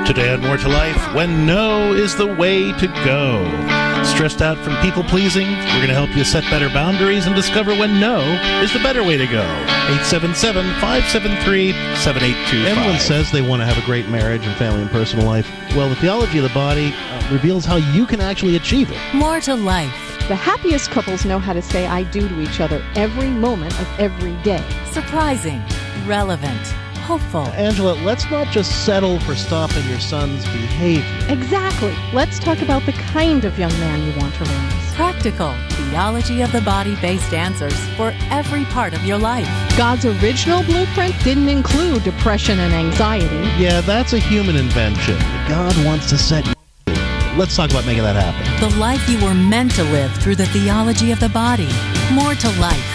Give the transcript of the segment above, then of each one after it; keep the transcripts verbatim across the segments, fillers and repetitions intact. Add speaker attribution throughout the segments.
Speaker 1: Today on More to Life, when no is the way to go. Stressed out from people-pleasing? We're going to help you set better boundaries and discover when no is the better way to go. eight seven seven, five seven three, seven eight two five.
Speaker 2: Everyone says they want to have a great marriage and family and personal life. Well, the theology of the body uh, reveals how you can actually achieve it.
Speaker 3: More to Life.
Speaker 4: The happiest couples know how to say I do to each other every moment of every day.
Speaker 3: Surprising, relevant, hopeful.
Speaker 2: Angela, let's not just settle for stopping your son's behavior.
Speaker 4: Exactly. Let's talk about the kind of young man you want to raise.
Speaker 3: Practical, theology of the body-based answers for every part of your life.
Speaker 4: God's original blueprint didn't include depression and anxiety.
Speaker 2: Yeah, that's a human invention. God wants to set you. Let's talk about making that happen.
Speaker 3: The life you were meant to live through the theology of the body. More to Life.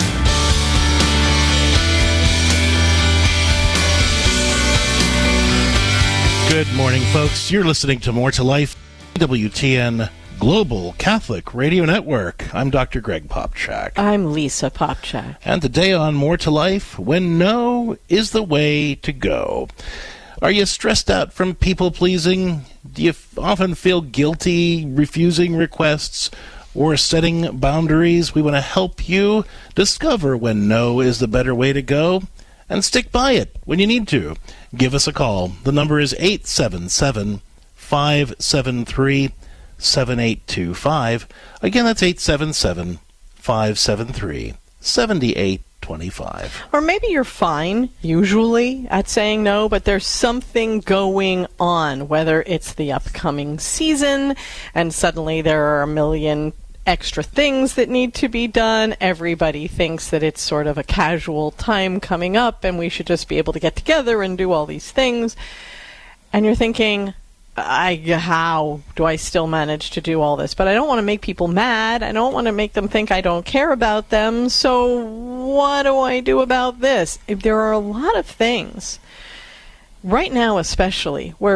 Speaker 1: Good morning, folks. You're listening to More to Life, W T N Global Catholic Radio Network. I'm Doctor Greg Popchak.
Speaker 5: I'm Lisa Popchak.
Speaker 1: And today on More to Life, when no is the way to go. Are you stressed out from people-pleasing? Do you f- often feel guilty refusing requests or setting boundaries? We want to help you discover when no is the better way to go and stick by it when you need to. Give us a call. The number is eight seven seven, five seven three, seven eight two five. Again, that's eight seven seven, five seven three, seven eight two five.
Speaker 5: Or maybe you're fine, usually, at saying no, but there's something going on, whether it's the upcoming season, and suddenly there are a million extra things that need to be done. Everybody thinks that it's sort of a casual time coming up and we should just be able to get together and do all these things. And you're thinking, I, how do I still manage to do all this? But I don't want to make people mad. I don't want to make them think I don't care about them. So what do I do about this? There are a lot of things, right now especially, where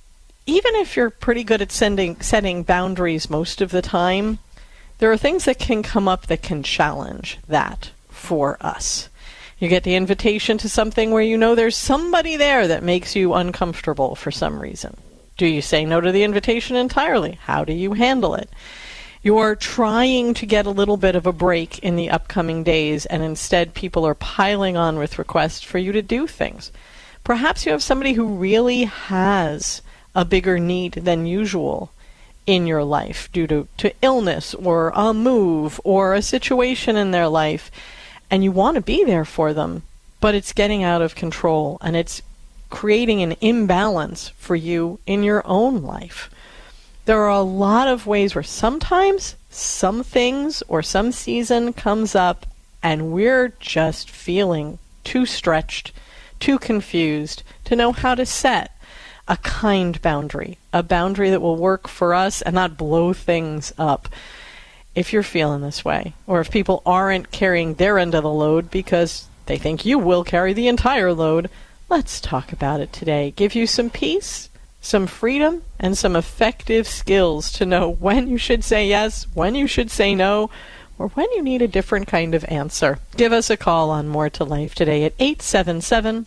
Speaker 5: even if you're pretty good at sending, setting boundaries most of the time, there are things that can come up that can challenge that for us. You get the invitation to something where you know there's somebody there that makes you uncomfortable for some reason. Do you say no to the invitation entirely? How do you handle it? You're trying to get a little bit of a break in the upcoming days, and instead people are piling on with requests for you to do things. Perhaps you have somebody who really has a bigger need than usual in your life due to, to illness or a move or a situation in their life, and you want to be there for them, but it's getting out of control and it's creating an imbalance for you in your own life. There are a lot of ways where sometimes some things or some season comes up and we're just feeling too stretched, too confused to know how to set a kind boundary, a boundary that will work for us and not blow things up. If you're feeling this way, or if people aren't carrying their end of the load because they think you will carry the entire load, let's talk about it today. Give you some peace, some freedom, and some effective skills to know when you should say yes, when you should say no, or when you need a different kind of answer. Give us a call on More to Life today at eight seven seven,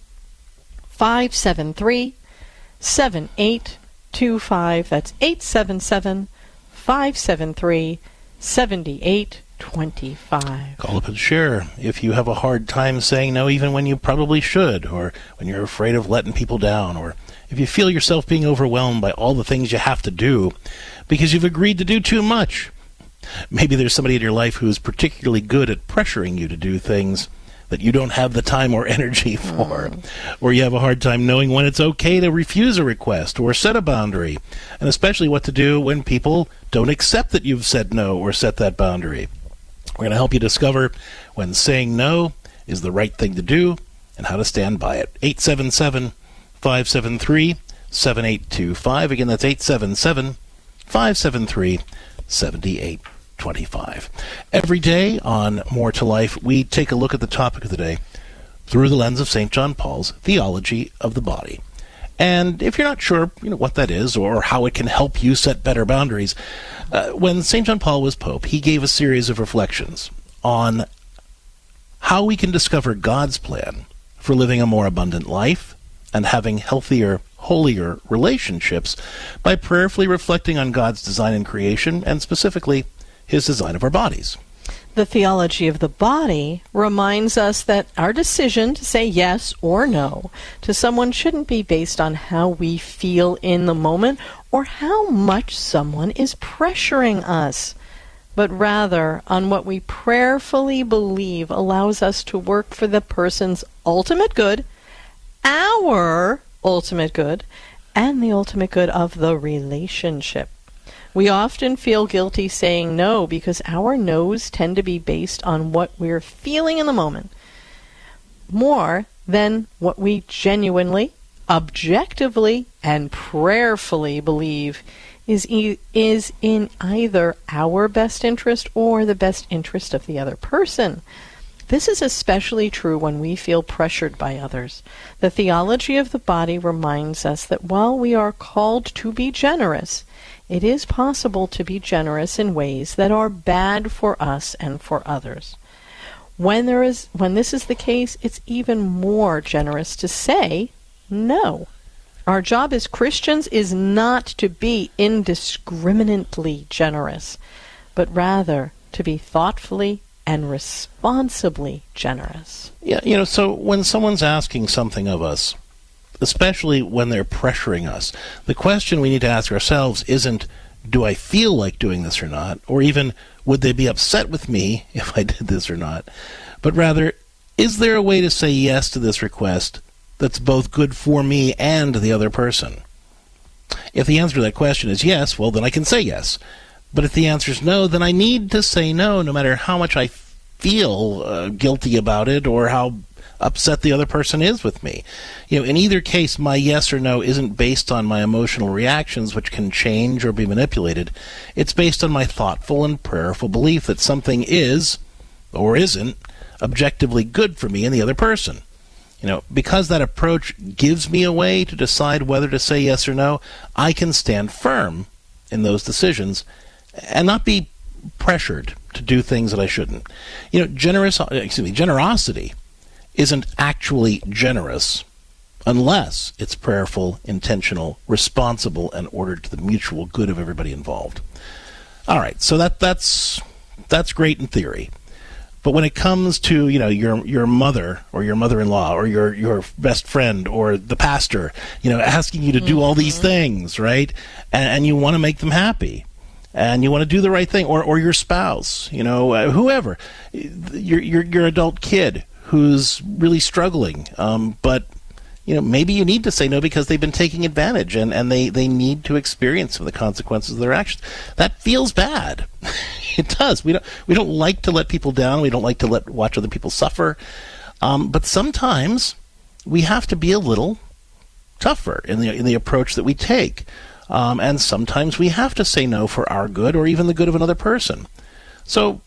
Speaker 5: five seven three, seven eight two five. That's eight seven seven, five seven three, seven eight two five.
Speaker 1: Call up and share if you have a hard time saying no even when you probably should, or when you're afraid of letting people down, or if you feel yourself being overwhelmed by all the things you have to do because you've agreed to do too much. Maybe there's somebody in your life who's particularly good at pressuring you to do things that you don't have the time or energy for, mm. or you have a hard time knowing when it's okay to refuse a request or set a boundary, and especially what to do when people don't accept that you've said no or set that boundary. We're going to help you discover when saying no is the right thing to do and how to stand by it. eight seven seven, five seven three, seven eight two five. Again, that's eight seven seven, five seven three, seven eight two five. Every day on More to Life, we take a look at the topic of the day through the lens of Saint John Paul's theology of the body. And if you're not sure, you know, what that is or how it can help you set better boundaries, uh, when Saint John Paul was Pope, he gave a series of reflections on how we can discover God's plan for living a more abundant life and having healthier, holier relationships by prayerfully reflecting on God's design in creation, and specifically his design of our bodies.
Speaker 5: The theology of the body reminds us that our decision to say yes or no to someone shouldn't be based on how we feel in the moment or how much someone is pressuring us, but rather on what we prayerfully believe allows us to work for the person's ultimate good, our ultimate good, and the ultimate good of the relationship. We often feel guilty saying no because our no's tend to be based on what we're feeling in the moment, more than what we genuinely, objectively, and prayerfully believe is e- is in either our best interest or the best interest of the other person. This is especially true when we feel pressured by others. The theology of the body reminds us that while we are called to be generous, it is possible to be generous in ways that are bad for us and for others. When there is, when this is the case, it's even more generous to say no. Our job as Christians is not to be indiscriminately generous, but rather to be thoughtfully and responsibly generous.
Speaker 1: Yeah, you know, so when someone's asking something of us, especially when they're pressuring us, the question we need to ask ourselves isn't, do I feel like doing this or not? Or even, would they be upset with me if I did this or not? But rather, is there a way to say yes to this request that's both good for me and the other person? If the answer to that question is yes, well, then I can say yes. But if the answer is no, then I need to say no, no matter how much I feel uh, guilty about it or how upset the other person is with me. You know, in either case, my yes or no isn't based on my emotional reactions, which can change or be manipulated. It's based on my thoughtful and prayerful belief that something is, or isn't, objectively good for me and the other person. You know, because that approach gives me a way to decide whether to say yes or no, I can stand firm in those decisions and not be pressured to do things that I shouldn't. You know, generous, excuse me, generosity isn't actually generous unless it's prayerful, intentional, responsible, and ordered to the mutual good of everybody involved. All right, so that that's that's great in theory. But when it comes to, you know, your your mother or your mother-in-law or your, your best friend or the pastor, you know, asking you to do mm-hmm. all these things, right? And, and you want to make them happy. And you want to do the right thing. Or, or your spouse, you know, uh, whoever. Your, your, your adult kid who's really struggling. Um, but, you know, maybe you need to say no because they've been taking advantage and, and they, they need to experience some of the consequences of their actions. That feels bad. It does. We don't we don't like to let people down. We don't like to let watch other people suffer. Um, but sometimes we have to be a little tougher in the in the approach that we take. Um, and sometimes we have to say no for our good or even the good of another person. So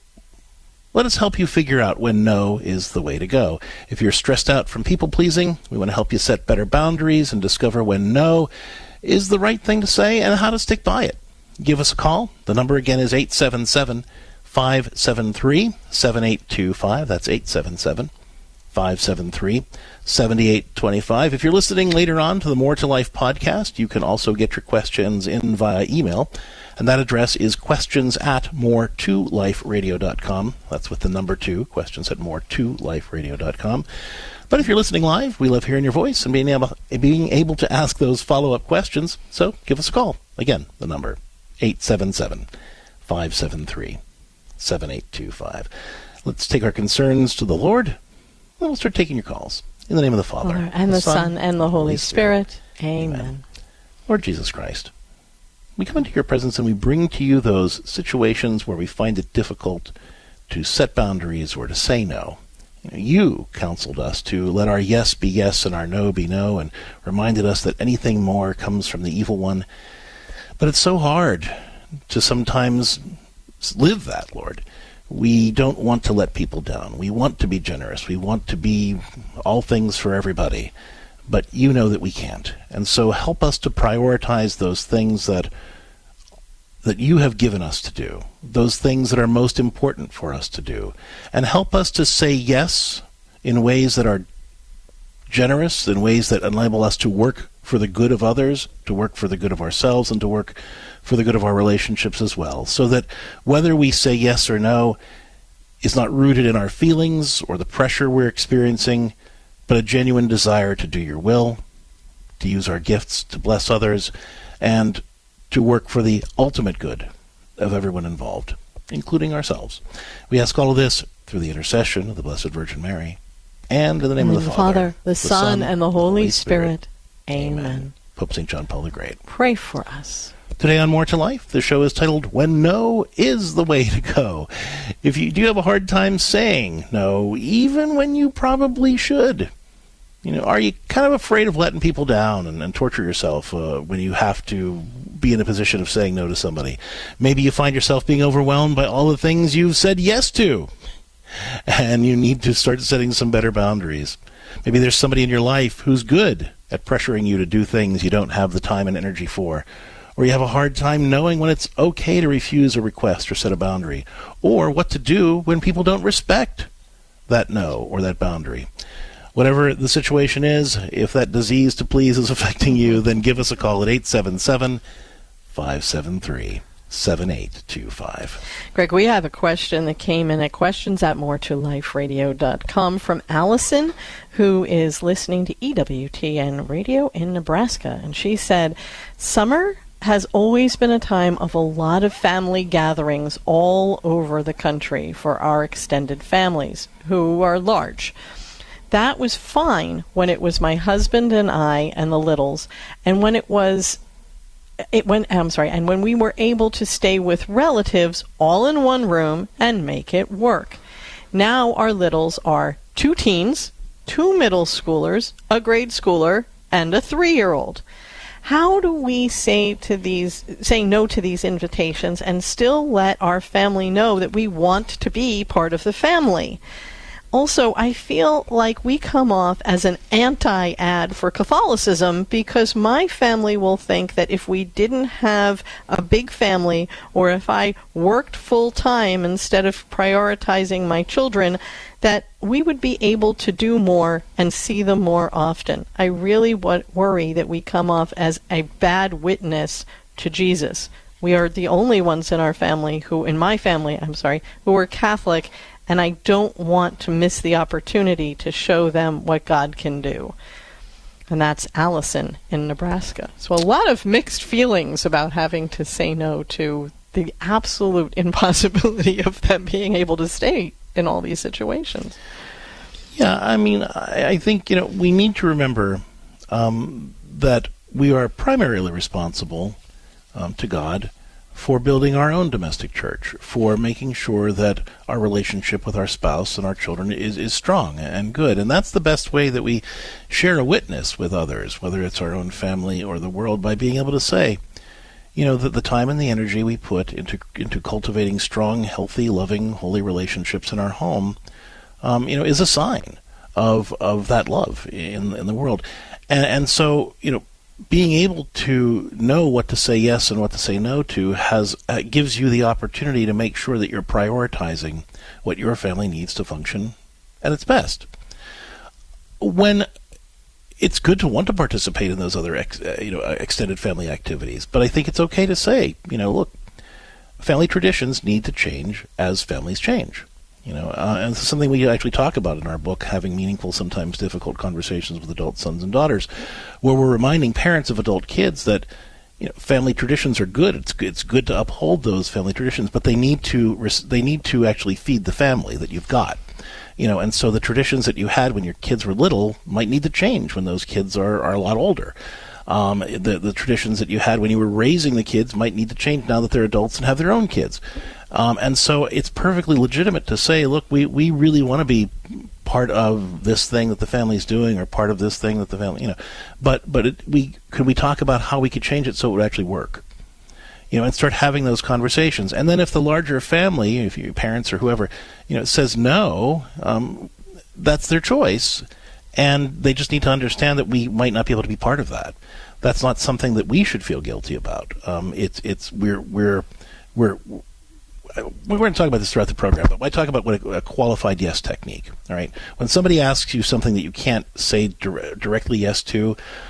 Speaker 1: let us help you figure out when no is the way to go. If you're stressed out from people-pleasing, we want to help you set better boundaries and discover when no is the right thing to say and how to stick by it. Give us a call. The number again is eight seven seven, five seven three, seven eight two five. That's eight seven seven, five seven three, seven eight two five. If you're listening later on to the More to Life podcast, you can also get your questions in via email. And that address is questions at more to life radio dot com. That's with the number two, questions at more to life radio dot com. But if you're listening live, we love hearing your voice and being able, being able to ask those follow-up questions. So give us a call. Again, the number, eight seven seven, five seven three, seven eight two five. Let's take our concerns to the Lord, and we'll start taking your calls. In the name of the Father,
Speaker 5: Father and the, the Son, Son, and the Holy, Holy Spirit. Spirit. Amen. Amen.
Speaker 1: Lord Jesus Christ, we come into your presence and we bring to you those situations where we find it difficult to set boundaries or to say no. You know, you counseled us to let our yes be yes and our no be no, and reminded us that anything more comes from the evil one. But it's so hard to sometimes live that, Lord. We don't want to let people down. We want to be generous. We want to be all things for everybody. But you know that we can't. And so help us to prioritize those things that that you have given us to do, those things that are most important for us to do. And help us to say yes in ways that are generous, in ways that enable us to work for the good of others, to work for the good of ourselves, and to work for the good of our relationships as well. So that whether we say yes or no is not rooted in our feelings or the pressure we're experiencing, but a genuine desire to do your will, to use our gifts to bless others, and to work for the ultimate good of everyone involved, including ourselves. We ask all of this through the intercession of the Blessed Virgin Mary, and in the name
Speaker 5: In
Speaker 1: of the,
Speaker 5: the
Speaker 1: Father,
Speaker 5: Father, the, the Son, and the Holy, Holy Spirit. Spirit. Amen.
Speaker 1: Amen. Pope Saint John Paul the Great.
Speaker 5: Pray for us.
Speaker 1: Today on More to Life, the show is titled When No is the Way to Go. If you do have a hard time saying no, even when you probably should, you know, are you kind of afraid of letting people down and, and torture yourself uh, when you have to be in a position of saying no to somebody? Maybe you find yourself being overwhelmed by all the things you've said yes to, and you need to start setting some better boundaries. Maybe there's somebody in your life who's good at pressuring you to do things you don't have the time and energy for, or you have a hard time knowing when it's okay to refuse a request or set a boundary, or what to do when people don't respect that no or that boundary. Whatever the situation is, if that disease to please is affecting you, then give us a call at eight seven seven, five seven three, seven eight two five.
Speaker 5: Greg, we have a question that came in at questions at more to life radio dot com from Allison, who is listening to E W T N Radio in Nebraska. And she said, summer has always been a time of a lot of family gatherings all over the country for our extended families, who are large. That was fine when it was my husband and I and the littles, and when it was, it when I'm sorry, and when we were able to stay with relatives all in one room and make it work. Now our littles are two teens, two middle schoolers, a grade schooler, and a three-year-old. How do we say to these, say no to these invitations and still let our family know that we want to be part of the family? Also, I feel like we come off as an anti-ad for Catholicism because my family will think that if we didn't have a big family, or if I worked full-time instead of prioritizing my children, that we would be able to do more and see them more often. I really w- worry that we come off as a bad witness to Jesus. We are the only ones in our family who, in my family, I'm sorry, who are Catholic, and I don't want to miss the opportunity to show them what God can do. And that's Allison in Nebraska. So a lot of mixed feelings about having to say no to the absolute impossibility of them being able to stay in all these situations.
Speaker 1: Yeah, I mean, I, I think, you know, we need to remember um, that we are primarily responsible um, to God for building our own domestic church, for making sure that our relationship with our spouse and our children is, is strong and good. And that's the best way that we share a witness with others, whether it's our own family or the world, by being able to say, you know, that the time and the energy we put into into cultivating strong, healthy, loving, holy relationships in our home, um, you know, is a sign of of that love in in the world. And, and so, you know, being able to know what to say yes and what to say no to has uh, gives you the opportunity to make sure that you're prioritizing what your family needs to function at its best. When it's good to want to participate in those other ex, uh, you know, extended family activities, but I think it's okay to say, you know, look, family traditions need to change as families change. You know, uh, and it's something we actually talk about in our book, Having Meaningful, Sometimes Difficult Conversations with Adult Sons and Daughters, where we're reminding parents of adult kids that, you know, family traditions are good. It's it's good to uphold those family traditions, but they need to res- they need to actually feed the family that you've got. You know, and so the traditions that you had when your kids were little might need to change when those kids are, are a lot older. Um, the the traditions that you had when you were raising the kids might need to change now that they're adults and have their own kids. Um, and so it's perfectly legitimate to say, look, we, we really want to be part of this thing that the family's doing, or part of this thing that the family, you know. But but it, we could we talk about how we could change it so it would actually work, you know, and start having those conversations. And then if the larger family, if your parents or whoever, you know, says no, um, that's their choice, and they just need to understand that we might not be able to be part of that. That's not something that we should feel guilty about. Um, it's it's we're we're we're we're going to talk about this throughout the program, but I talk about what a, a qualified yes technique. All right, when somebody asks you something that you can't say dir- directly yes to,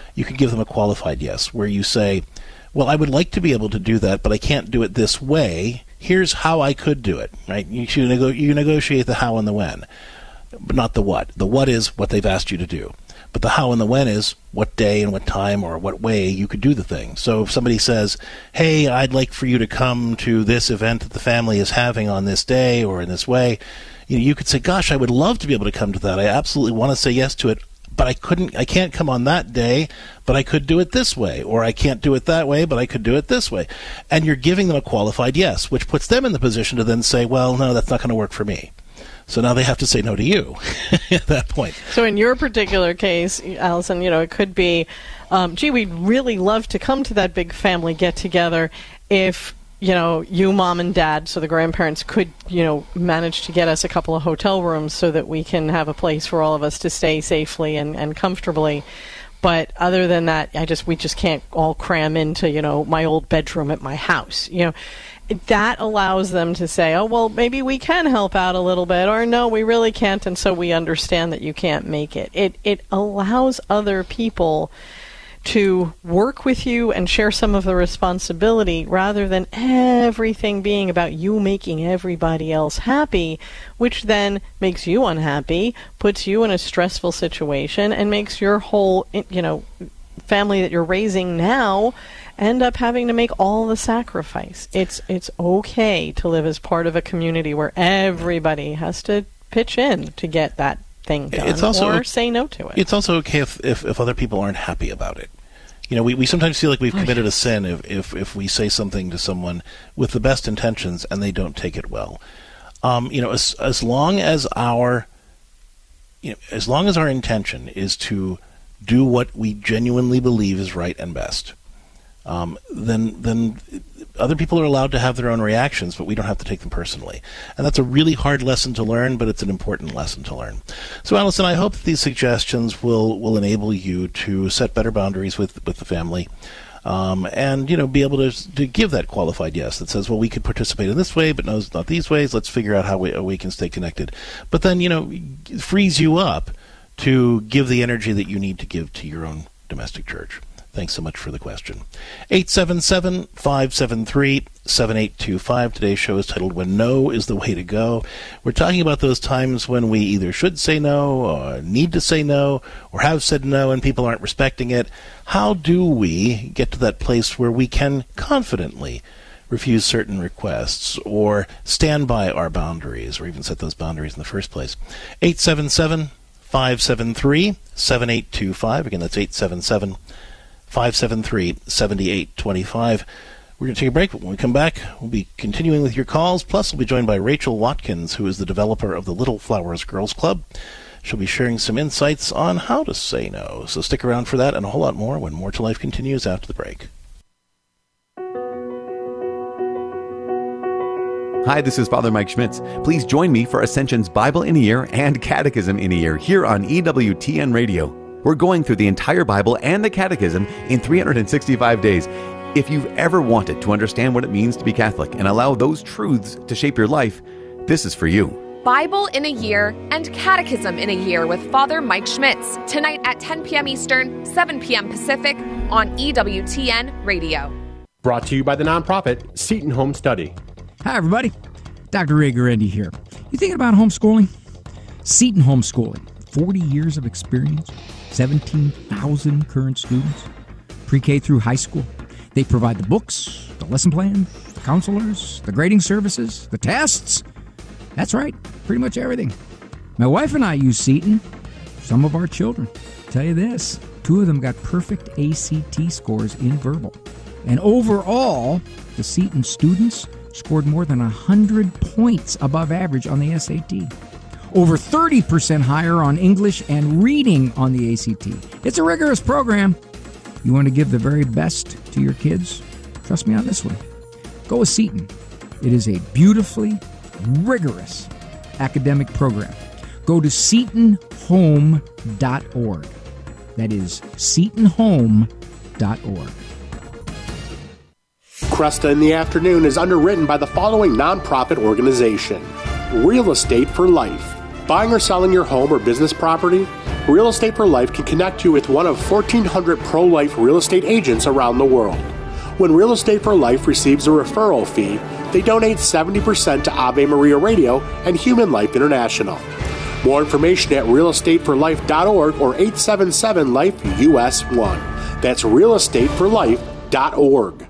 Speaker 1: you could give them a qualified yes, where you say, well, I would like to be able to do that, but I can't do it this way. Here's how I could do it, right? You, should nego- you negotiate the how and the when, but not the what. The what is what they've asked you to do. But the how and the when is what day and what time or what way you could do the thing. So if somebody says, hey, I'd like for you to come to this event that the family is having on this day or in this way, you know, you could say, gosh, I would love to be able to come to that. I absolutely want to say yes to it, but I couldn't, I can't come on that day, but I could do it this way. Or I can't do it that way, but I could do it this way. And you're giving them a qualified yes, which puts them in the position to then say, well, no, that's not going to work for me. So now they have to say no to you at that point.
Speaker 5: So in your particular case, Allison, you know, it could be, um, gee, we'd really love to come to that big family get-together if, you know, you, mom, and dad, so the grandparents could, you know, manage to get us a couple of hotel rooms so that we can have a place for all of us to stay safely and, and comfortably. But other than that, I just we just can't all cram into, you know, my old bedroom at my house, you know. That allows them to say, oh, well, maybe we can help out a little bit, or no, we really can't, and so we understand that you can't make it. It it allows other people to work with you and share some of the responsibility rather than everything being about you making everybody else happy, which then makes you unhappy, puts you in a stressful situation, and makes your whole, you know, family that you're raising now end up having to make all the sacrifice. It's it's okay to live as part of a community where everybody has to pitch in to get that thing done,
Speaker 1: it's also,
Speaker 5: or say no to it.
Speaker 1: It's also okay if, if, if other people aren't happy about it. You know, we, we sometimes feel like we've committed a sin if, if, if we say something to someone with the best intentions and they don't take it well. Um, you know, as as long as our you know, as long as our intention is to do what we genuinely believe is right and best, Um, then then other people are allowed to have their own reactions, but we don't have to take them personally. And that's a really hard lesson to learn, but it's an important lesson to learn. So, Allison, I hope that these suggestions will, will enable you to set better boundaries with, with the family, um, and, you know, be able to to give that qualified yes that says, well, we could participate in this way, but no, it's not these ways. Let's figure out how we, how we can stay connected. But then, you know, it frees you up to give the energy that you need to give to your own domestic church. Thanks so much for the question. eight seven seven, five seven three, seven eight two five. Today's show is titled When No is the Way to Go. We're talking about those times when we either should say no, or need to say no, or have said no and people aren't respecting it. How do we get to that place where we can confidently refuse certain requests or stand by our boundaries, or even set those boundaries in the first place? eight seven seven, five seven three, seven eight two five. Again, that's eight seven seven, five seven three, seven eight two five. We're going to take a break, but when we come back, we'll be continuing with your calls. Plus, we'll be joined by Rachel Watkins, who is the developer of the Little Flowers Girls Club. She'll be sharing some insights on how to say no. So stick around for that and a whole lot more when More to Life continues after the break.
Speaker 6: Hi, this is Father Mike Schmitz. Please join me for Ascension's Bible in a Year and Catechism in a Year here on E W T N Radio. We're going through the entire Bible and the Catechism in three hundred sixty-five days. If you've ever wanted to understand what it means to be Catholic and allow those truths to shape your life, this is for you.
Speaker 7: Bible in a Year and Catechism in a Year with Father Mike Schmitz, tonight at ten p.m. Eastern, seven p.m. Pacific on E W T N Radio.
Speaker 8: Brought to you by the nonprofit Seton Home Study.
Speaker 9: Hi, everybody. Doctor Ray Garendi here. You thinking about homeschooling? Seton Homeschooling. forty years of experience, seventeen thousand current students, pre-K through high school. They provide the books, the lesson plan, the counselors, the grading services, the tests. That's right, pretty much everything. My wife and I use Seton. Some of our children. I'll tell you this, two of them got perfect A C T scores in verbal. And overall, the Seton students scored more than one hundred points above average on the S A T. Over thirty percent higher on English and reading on the A C T. It's a rigorous program. You want to give the very best to your kids? Trust me on this one. Go with Seton. It is a beautifully rigorous academic program. Go to seton home dot org. That is seton home dot org.
Speaker 8: Cresta in the Afternoon is underwritten by the following nonprofit organization: Real Estate for Life. Buying or selling your home or business property? Real Estate for Life can connect you with one of fourteen hundred pro-life real estate agents around the world. When Real Estate for Life receives a referral fee, they donate seventy percent to Ave Maria Radio and Human Life International. More information at real estate for life dot org or eight seven seven life U S one. That's real estate for life dot org.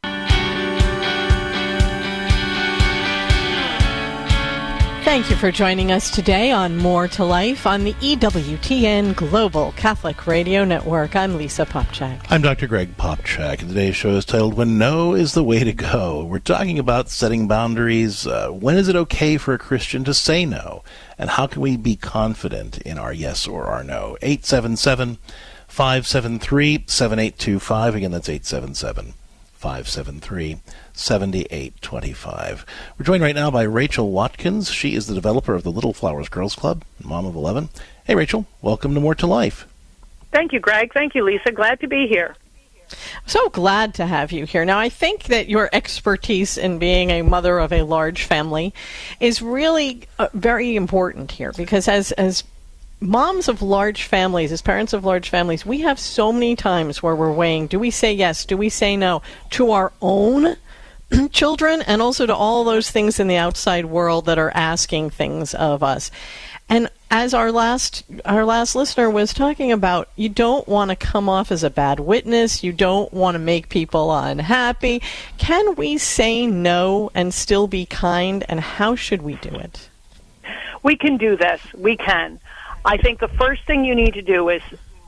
Speaker 5: Thank you for joining us today on More to Life on the E W T N Global Catholic Radio Network. I'm Lisa Popchak.
Speaker 1: I'm Doctor Greg Popchak, and today's show is titled When No is the Way to Go. We're talking about setting boundaries. Uh, when is it okay for a Christian to say no? And how can we be confident in our yes or our no? eight seven seven, five seven three, seven eight two five. Again, that's eight seven seven, five seven three, seven eight two five. We're joined right now by Rachel Watkins. She is the developer of the Little Flowers Girls Club, mom of eleven. Hey, Rachel, welcome to More to Life.
Speaker 10: Thank you, Greg. Thank you, Lisa. Glad to be here.
Speaker 5: So glad to have you here. Now, I think that your expertise in being a mother of a large family is really uh, very important here, because as as moms of large families, as parents of large families, we have so many times where we're weighing, do we say yes, do we say no, to our own children and also to all those things in the outside world that are asking things of us. And as our last our last listener was talking about, you don't want to come off as a bad witness. You don't want to make people unhappy. Can we say no and still be kind, and how should we do it?
Speaker 10: We can do this. We can. I think the first thing you need to do is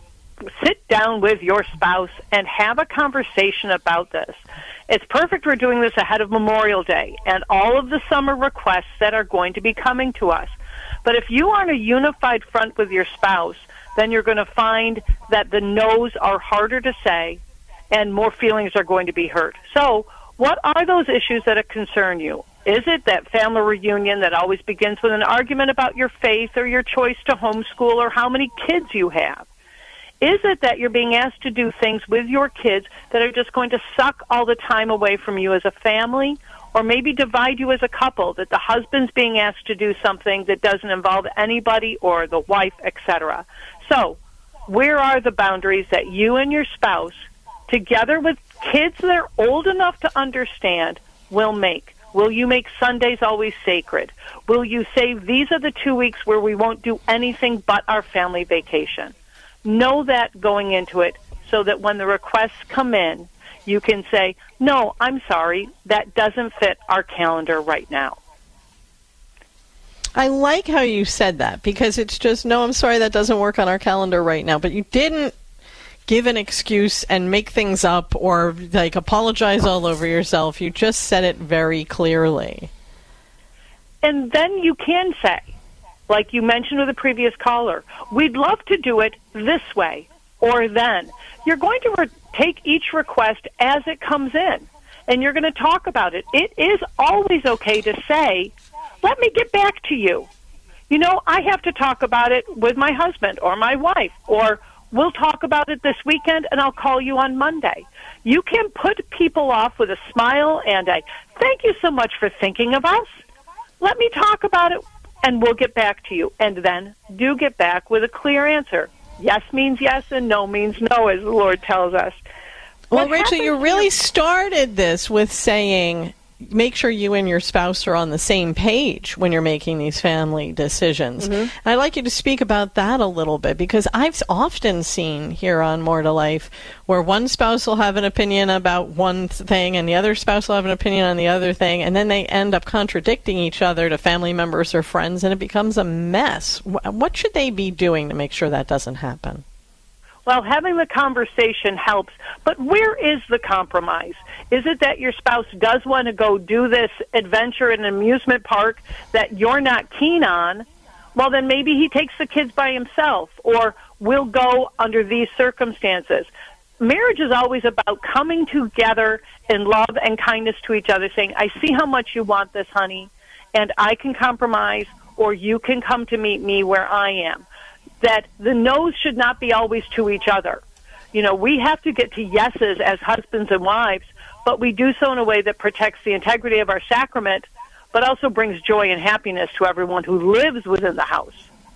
Speaker 10: sit down with your spouse and have a conversation about this. It's perfect we're doing this ahead of Memorial Day and all of the summer requests that are going to be coming to us. But if you are on a unified front with your spouse, then you're going to find that the no's are harder to say and more feelings are going to be hurt. So what are those issues that concern you? Is it that family reunion that always begins with an argument about your faith or your choice to homeschool or how many kids you have? Is it that you're being asked to do things with your kids that are just going to suck all the time away from you as a family, or maybe divide you as a couple, that the husband's being asked to do something that doesn't involve anybody or the wife, et cetera? So where are the boundaries that you and your spouse, together with kids that are old enough to understand, will make? Will you make Sundays always sacred? Will you say these are the two weeks where we won't do anything but our family vacation? Know that going into it so that when the requests come in, you can say, no, I'm sorry, that doesn't fit our calendar right now.
Speaker 5: I like how you said that, because it's just, no, I'm sorry, that doesn't work on our calendar right now. But you didn't give an excuse and make things up or like apologize all over yourself. You just said it very clearly.
Speaker 10: And then you can say, like you mentioned with the previous caller, we'd love to do it this way or then. You're going to re- take each request as it comes in, and you're going to talk about it. It is always okay to say, let me get back to you. You know, I have to talk about it with my husband or my wife, or we'll talk about it this weekend and I'll call you on Monday. You can put people off with a smile and a, thank you so much for thinking of us. Let me talk about it and we'll get back to you. And then do get back with a clear answer. Yes means yes and no means no, as the Lord tells us.
Speaker 5: Well, what Rachel, you really started this with saying, make sure you and your spouse are on the same page when you're making these family decisions. Mm-hmm. And I'd like you to speak about that a little bit, because I've often seen here on More to Life where one spouse will have an opinion about one thing and the other spouse will have an opinion on the other thing, and then they end up contradicting each other to family members or friends, and it becomes a mess. What should they be doing to make sure that doesn't happen?
Speaker 10: Well, having the conversation helps, but where is the compromise? Is it that your spouse does want to go do this adventure in an amusement park that you're not keen on? Well, then maybe he takes the kids by himself, or we'll go under these circumstances. Marriage is always about coming together in love and kindness to each other, saying, I see how much you want this, honey, and I can compromise, or you can come to meet me where I am. That the no's should not be always to each other. You know, we have to get to yeses as husbands and wives, but we do so in a way that protects the integrity of our sacrament, but also brings joy and happiness to everyone who lives within the house.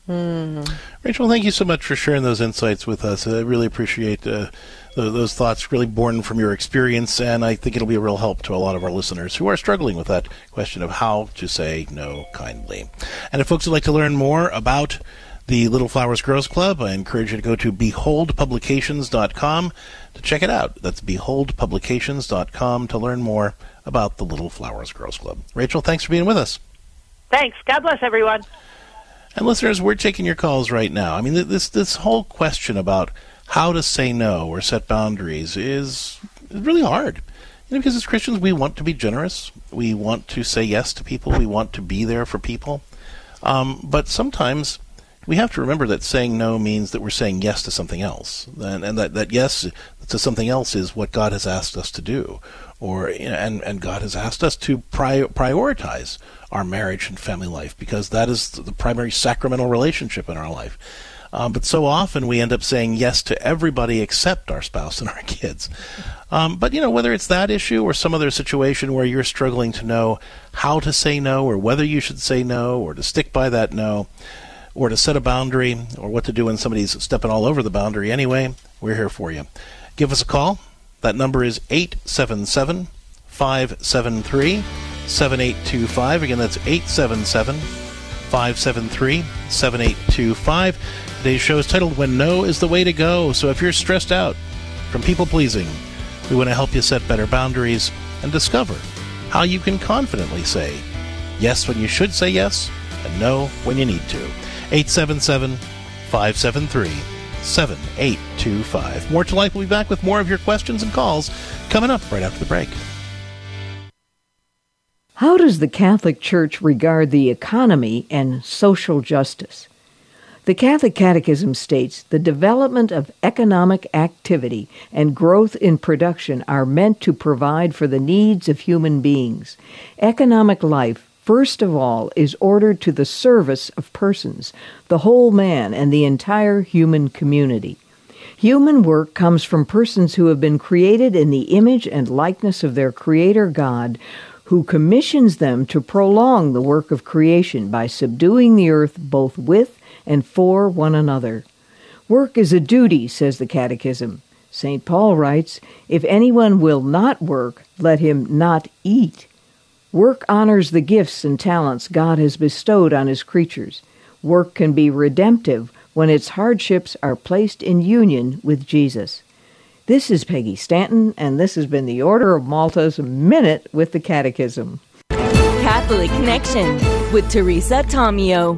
Speaker 5: Mm.
Speaker 1: Rachel, thank you so much for sharing those insights with us. I really appreciate uh, th- those thoughts really born from your experience, and I think it'll be a real help to a lot of our listeners who are struggling with that question of how to say no kindly. And if folks would like to learn more about the Little Flowers Girls Club, I encourage you to go to behold publications dot com to check it out. That's behold publications dot com to learn more about the Little Flowers Girls Club. Rachel, thanks for being with us.
Speaker 10: Thanks. God bless everyone.
Speaker 1: And listeners, we're taking your calls right now. I mean, this this whole question about how to say no or set boundaries is really hard. You know, because as Christians, we want to be generous. We want to say yes to people. We want to be there for people. Um, but sometimes we have to remember that saying no means that we're saying yes to something else. And, and that, that yes to something else is what God has asked us to do. Or you know, and, and God has asked us to pri- prioritize our marriage and family life, because that is the primary sacramental relationship in our life. Um, but so often we end up saying yes to everybody except our spouse and our kids. Um, but, you know, whether it's that issue or some other situation where you're struggling to know how to say no, or whether you should say no, or to stick by that no, or to set a boundary, or what to do when somebody's stepping all over the boundary anyway, we're here for you. Give us a call. That number is eight seven seven, five seven three, seven eight two five. Again, that's eight seven seven, five seven three, seven eight two five. Today's show is titled When No is the Way to Go. So if you're stressed out from people-pleasing, we want to help you set better boundaries and discover how you can confidently say yes when you should say yes and no when you need to. eight seven seven, five seven three, seven eight two five. More to Life will be back with more of your questions and calls coming up right after the break.
Speaker 11: How does the Catholic Church regard the economy and social justice? The Catholic Catechism states the development of economic activity and growth in production are meant to provide for the needs of human beings. Economic life, first of all, is ordered to the service of persons, the whole man, and the entire human community. Human work comes from persons who have been created in the image and likeness of their Creator God, who commissions them to prolong the work of creation by subduing the earth both with and for one another. Work is a duty, says the Catechism. Saint Paul writes, "If anyone will not work, let him not eat." Work honors the gifts and talents God has bestowed on His creatures. Work can be redemptive when its hardships are placed in union with Jesus. This is Peggy Stanton, and this has been the Order of Malta's Minute with the Catechism.
Speaker 12: Catholic Connection with Teresa Tomeo.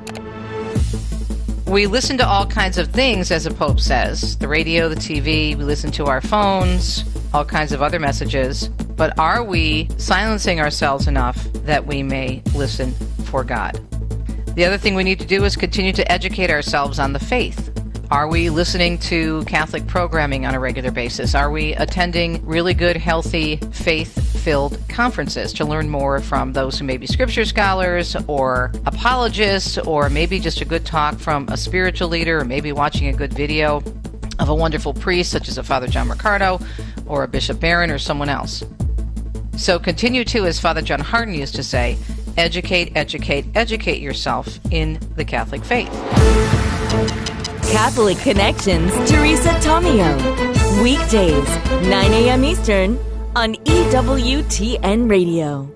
Speaker 13: We listen to all kinds of things, as the Pope says. The radio, the T V, we listen to our phones, all kinds of other messages. But are we silencing ourselves enough that we may listen for God? The other thing we need to do is continue to educate ourselves on the faith. Are we listening to Catholic programming on a regular basis? Are we attending really good, healthy, faith-filled conferences to learn more from those who may be scripture scholars or apologists, or maybe just a good talk from a spiritual leader, or maybe watching a good video of a wonderful priest such as a Father John Ricardo or a Bishop Barron or someone else? So continue to, as Father John Harden used to say, educate, educate, educate yourself in the Catholic faith.
Speaker 12: Catholic Connections, Teresa Tomeo. Weekdays, nine a.m. Eastern on E W T N Radio.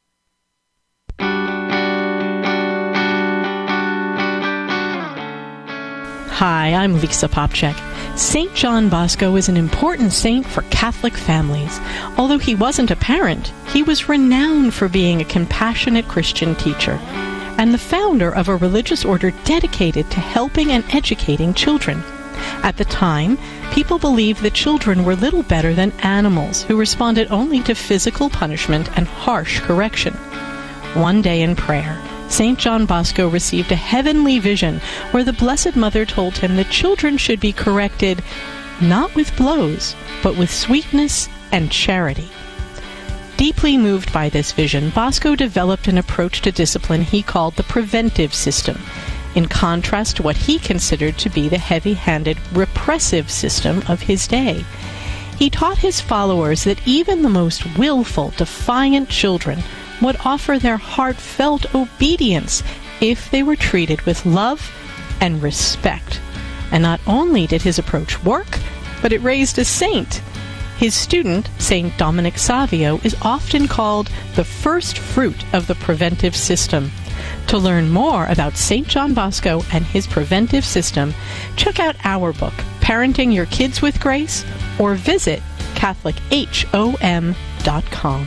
Speaker 14: Hi, I'm Lisa Popchak. Saint John Bosco is an important saint for Catholic families. Although he wasn't a parent, he was renowned for being a compassionate Christian teacher and the founder of a religious order dedicated to helping and educating children. At the time, people believed that children were little better than animals who responded only to physical punishment and harsh correction. One day in prayer, Saint John Bosco received a heavenly vision where the Blessed Mother told him that children should be corrected not with blows, but with sweetness and charity. Deeply moved by this vision, Bosco developed an approach to discipline he called the preventive system, in contrast to what he considered to be the heavy-handed repressive system of his day. He taught his followers that even the most willful, defiant children would offer their heartfelt obedience if they were treated with love and respect. And not only did his approach work, but it raised a saint. His student, Saint Dominic Savio, is often called the first fruit of the preventive system. To learn more about Saint John Bosco and his preventive system, check out our book, Parenting Your Kids with Grace, or visit Catholic H O M dot com.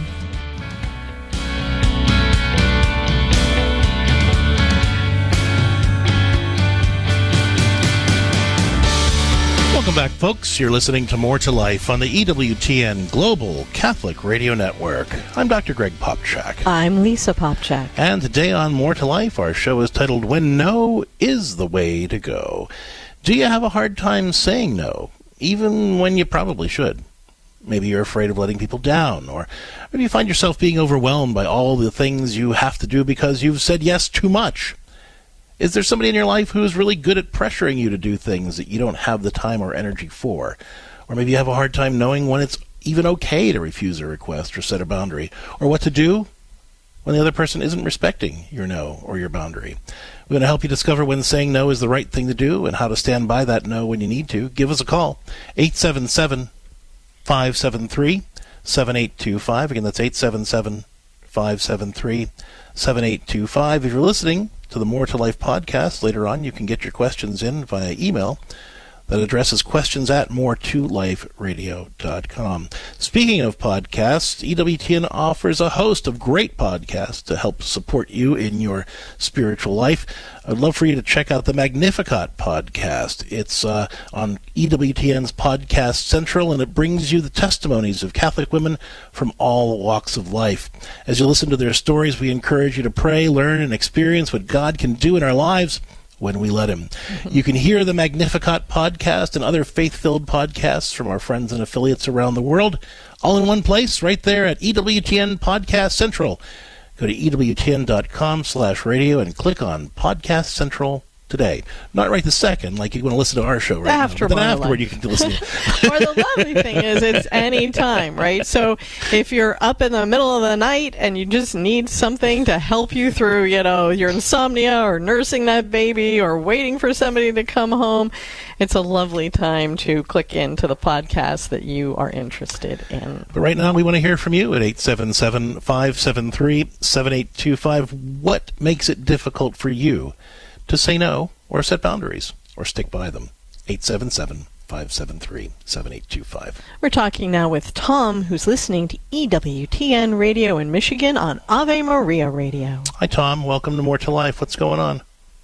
Speaker 1: Welcome back, folks. You're listening to More to Life on the E W T N Global Catholic Radio Network. I'm Doctor Greg Popchak.
Speaker 5: I'm Lisa Popchak.
Speaker 1: And today on More to Life, our show is titled When No is the Way to Go. Do you have a hard time saying no, even when you probably should? Maybe you're afraid of letting people down, or maybe you find yourself being overwhelmed by all the things you have to do because you've said yes too much. Is there somebody in your life who is really good at pressuring you to do things that you don't have the time or energy for? Or maybe you have a hard time knowing when it's even okay to refuse a request or set a boundary, or what to do when the other person isn't respecting your no or your boundary. We're going to help you discover when saying no is the right thing to do and how to stand by that no when you need to. Give us a call, eight seven seven, five seven three, seven eight two five. Again, that's eight seven seven, five seven three, seven eight two five. If you're listening to the More to Life podcast later on, you can get your questions in via email. That address is questions at more to life radio dot com. Speaking of podcasts, E W T N offers a host of great podcasts to help support you in your spiritual life. I'd love for you to check out the Magnificat podcast. It's uh, on E W T N's Podcast Central, and it brings you the testimonies of Catholic women from all walks of life. As you listen to their stories, we encourage you to pray, learn, and experience what God can do in our lives when we let him. Mm-hmm. You can hear the Magnificat podcast and other faith-filled podcasts from our friends and affiliates around the world, all in one place, right there at E W T N Podcast Central. Go to E W T N dot com slash radio and click on Podcast Central today. Not right this second, like you want to listen to our show right
Speaker 5: After
Speaker 1: now. But then afterward,
Speaker 5: life.
Speaker 1: you can listen.
Speaker 5: Or the lovely thing is, it's any time, right? So if you're up in the middle of the night and you just need something to help you through, you know, your insomnia or nursing that baby or waiting for somebody to come home, it's a lovely time to click into the podcast that you are interested in.
Speaker 1: But right now, we want to hear from you at eight seven seven, five seven three, seven eight two five. What makes it difficult for you to say no or set boundaries or stick by them? eight seven seven, five seven three, seven eight two five.
Speaker 5: We're talking now with Tom, who's listening to E W T N Radio in Michigan on Ave Maria Radio.
Speaker 1: Hi, Tom. Welcome to More to Life. What's going on?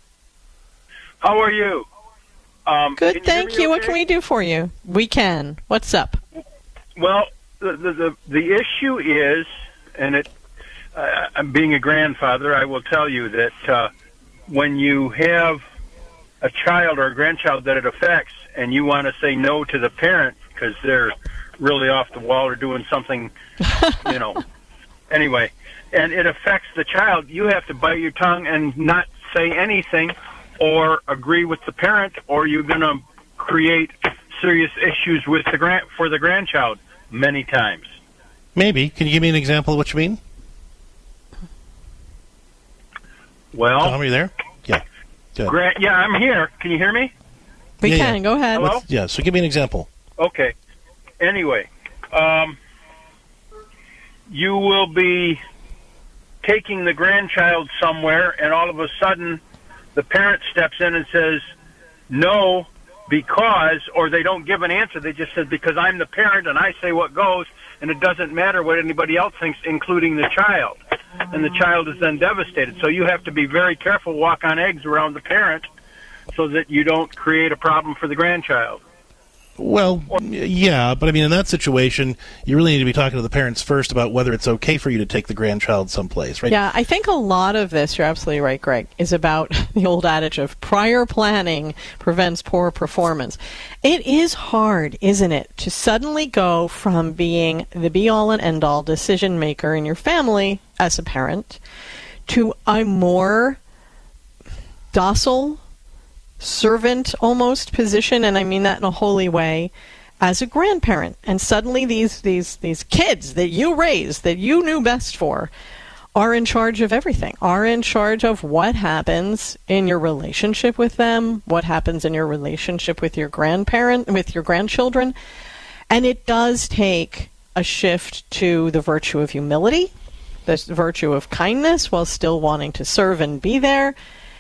Speaker 15: How are you? Um,
Speaker 5: Good,
Speaker 15: you
Speaker 5: thank you.
Speaker 15: okay?
Speaker 5: What can we do for you? We can. What's up?
Speaker 15: Well, the the the, the issue is, and it, uh, being a grandfather, I will tell you that uh, when you have a child or a grandchild that it affects, and you want to say no to the parent because they're really off the wall or doing something, you know, anyway, and it affects the child, you have to bite your tongue and not say anything or agree with the parent, or you're going to create serious issues with the grand for the grandchild many times.
Speaker 1: Maybe. Can you give me an example of what you mean?
Speaker 15: Well,
Speaker 1: Tom, are you there? Yeah. Good.
Speaker 15: Gra- yeah, I'm here. Can you hear me?
Speaker 5: We
Speaker 1: yeah,
Speaker 5: can.
Speaker 1: Yeah.
Speaker 5: Go ahead.
Speaker 15: Hello?
Speaker 1: Yeah, so give me an example.
Speaker 15: Okay. Anyway, um, you will be taking the grandchild somewhere, and all of a sudden the parent steps in and says, no, because, or they don't give an answer. They just said, because I'm the parent and I say what goes, and it doesn't matter what anybody else thinks, including the child. And the child is then devastated. So you have to be very careful, walk on eggs around the parent so that you don't create a problem for the grandchild.
Speaker 1: Well, yeah, but I mean, in that situation, you really need to be talking to the parents first about whether it's okay for you to take the grandchild someplace, right?
Speaker 5: Yeah, I think a lot of this, you're absolutely right, Greg, is about the old adage of prior planning prevents poor performance. It is hard, isn't it, to suddenly go from being the be-all and end-all decision maker in your family as a parent to a more docile, servant almost position, and I mean that in a holy way, as a grandparent. And suddenly these these these kids that you raised, that you knew best for, are in charge of everything, are in charge of what happens in your relationship with them, what happens in your relationship with your grandparent, with your grandchildren. And it does take a shift to the virtue of humility, the virtue of kindness, while still wanting to serve and be there,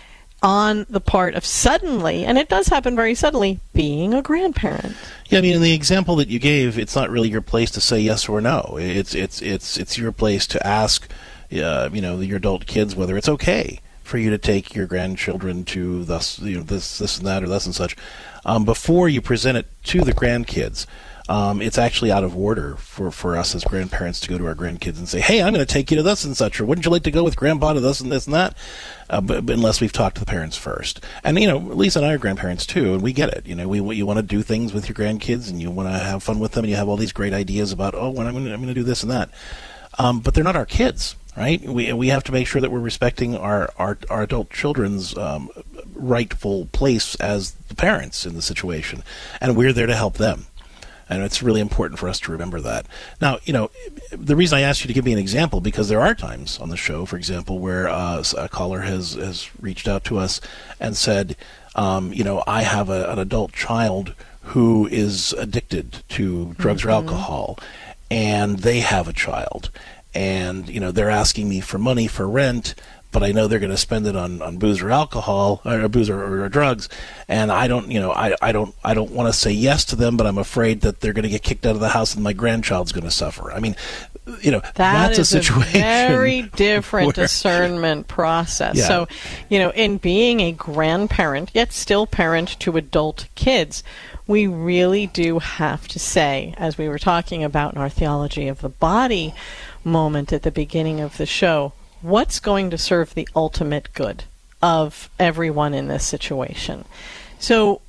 Speaker 5: on the part of suddenly, and it does happen very suddenly, being a grandparent.
Speaker 1: Yeah, I mean, in the example that you gave, it's not really your place to say yes or no. It's it's it's it's your place to ask, uh, you know, your adult kids whether it's okay for you to take your grandchildren to thus, you know, this this and that or this and such, um, before you present it to the grandkids. Um, it's actually out of order for, for us as grandparents to go to our grandkids and say, hey, I'm going to take you to this and such, or wouldn't you like to go with Grandpa to this and this and that? Uh, but, but unless we've talked to the parents first. And, you know, Lisa and I are grandparents too, and we get it. You know, we you want to do things with your grandkids, and you want to have fun with them, and you have all these great ideas about, oh, when I'm going to, I'm going to do this and that. Um, but they're not our kids, right? We we have to make sure that we're respecting our, our, our adult children's um, rightful place as the parents in the situation, and we're there to help them. And it's really important for us to remember that. Now, you know, the reason I asked you to give me an example, because there are times on the show, for example, where uh, a caller has, has reached out to us and said, um, you know, I have a, an adult child who is addicted to drugs mm-hmm. or alcohol, and they have a child. And, you know, they're asking me for money for rent, but I know they're going to spend it on, on booze or alcohol or booze or, or, or drugs, and I don't, you know, I, I don't, I don't want to say yes to them, but I'm afraid that they're going to get kicked out of the house and my grandchild's going to suffer. I mean, you know,
Speaker 5: that
Speaker 1: that's
Speaker 5: is
Speaker 1: a situation.
Speaker 5: A very different
Speaker 1: where,
Speaker 5: discernment process.
Speaker 1: Yeah.
Speaker 5: So, you know, in being a grandparent, yet still parent to adult kids, we really do have to say, as we were talking about in our Theology of the Body moment at the beginning of the show, what's going to serve the ultimate good of everyone in this situation? So